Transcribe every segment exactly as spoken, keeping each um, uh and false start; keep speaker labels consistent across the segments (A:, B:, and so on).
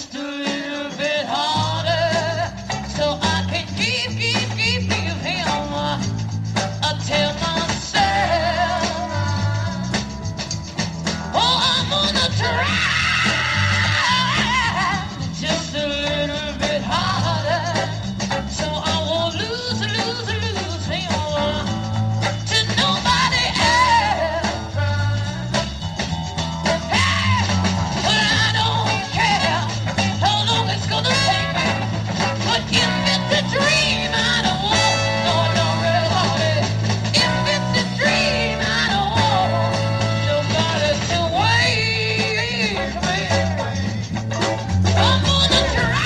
A: just a little bit harder, so I can keep, keep, keep, keep him. I tell myself, oh, I'm gonna try just a little bit harder, so I won't lose, lose, lose him to nobody else. Hey, but I don't care how long it's gonna take me. But if it's a dream, I don't want no, no real hobby. If it's a dream, I don't want nobody to wake me. I'm gonna try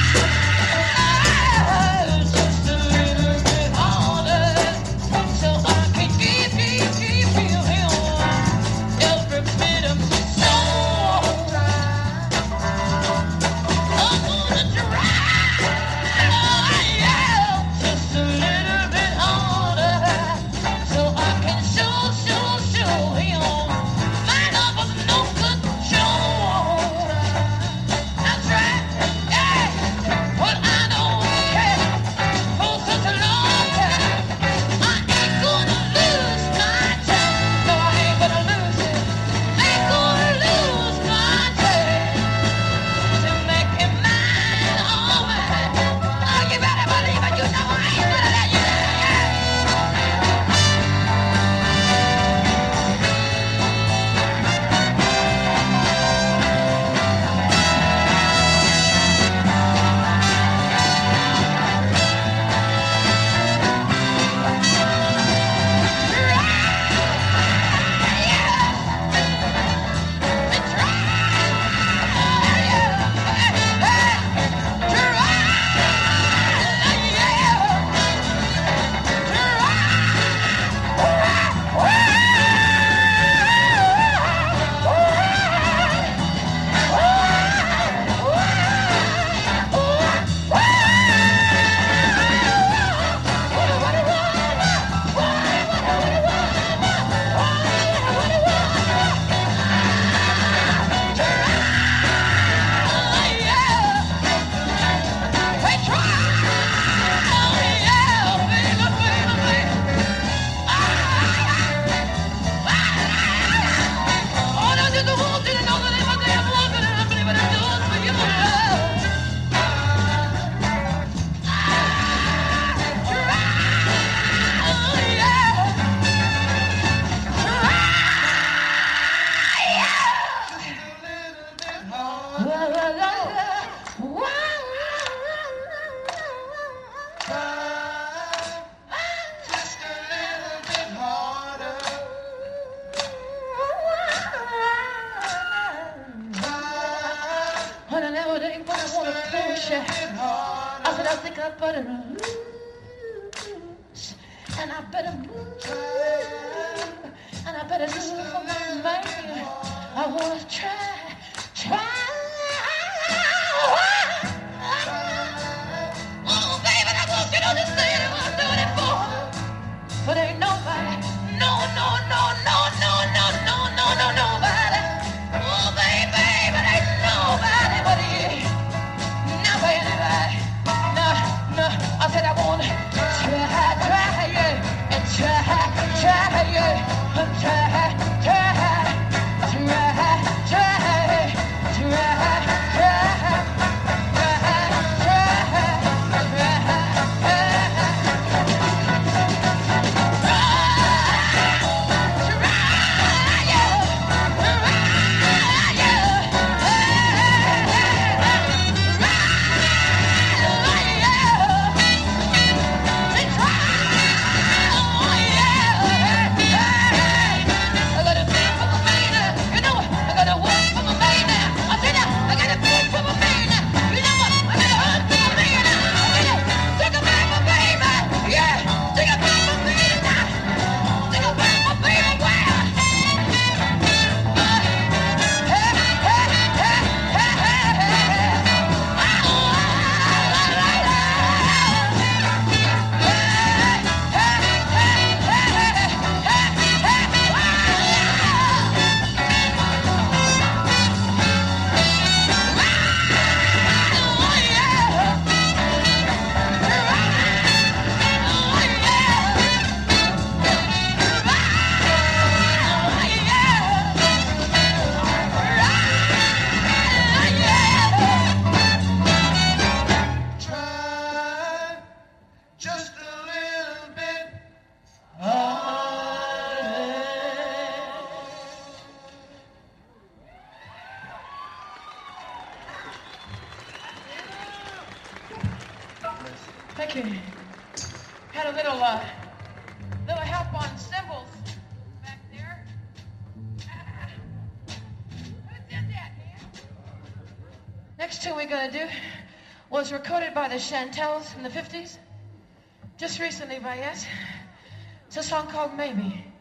A: just a little bit harder, so I can keep, keep, keep him every bit of my soul. I'm gonna try, yeah, just a little bit harder, so I can show, show, show him my love was no good show. That's right, yeah, but I don't care for such a long time. I ain't gonna lose my time. No, I ain't gonna lose it. Ain't gonna lose my time to make him mine, oh man. Oh, you better believe it. You know I ain't gonna let you down. When I never think when I wanna push it, I said I think I better lose, and I better move, and I better lose for my man. I wanna try, try. Oh baby, I want you to understand what I'm doing it for. But ain't nobody, no, no, no, no, no, no, no, no, no, nobody. Oh baby, but ain't nobody but you. Never anybody. No, no, I said I wanna try, try, yeah, and try, try, yeah, and try, try, try, try. Thank you. Had a little, uh, little help on cymbals back there. Ah, who did that, man? Next tune we're gonna do was recorded by the Chantels in the fifties. Just recently by us. It's a song called Maybe.